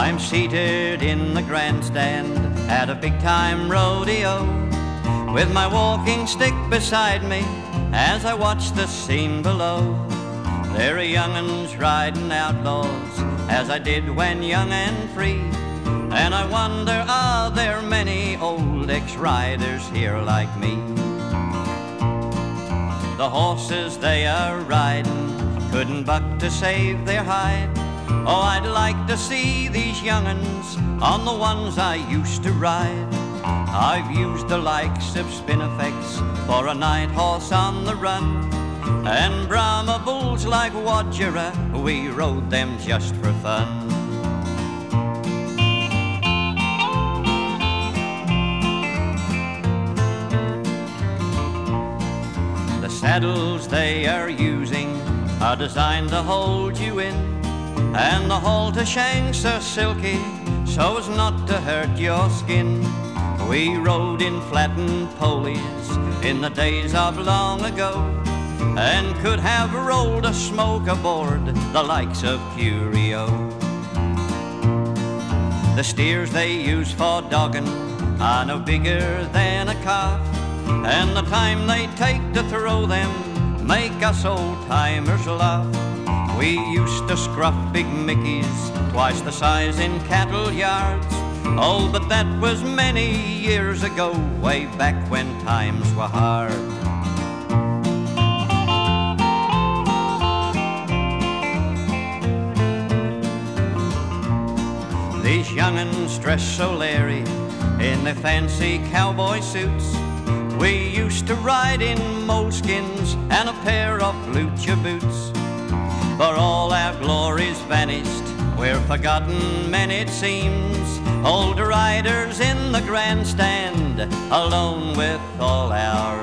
I'm seated in the grandstand at a big-time rodeo, with my walking stick beside me as I watch the scene below. There are young'uns riding outlaws, as I did when young and free, and I wonder, are there many old ex-riders here like me? The horses they are riding couldn't buck to save their hide. Oh, I'd like to see these young'uns on the ones I used to ride. I've used the likes of Spinifex for a night horse on the run, and Brahma bulls like Wadjera, we rode them just for fun. The saddles they are using are designed to hold you in, and the halter shanks are silky so as not to hurt your skin. We rode in flattened poleys in the days of long ago, and could have rolled a smoke aboard the likes of Curio. The steers they use for dogging are no bigger than a calf, and the time they take to throw them make us old-timers laugh. We used to scruff big Mickeys twice the size in cattle yards. Oh, but that was many years ago, way back when times were hard. These young'uns dress so leery in their fancy cowboy suits. We used to ride in moleskins and a pair of lucha boots. For all our glories vanished, we're forgotten men it seems, old riders in the grandstand, alone with all our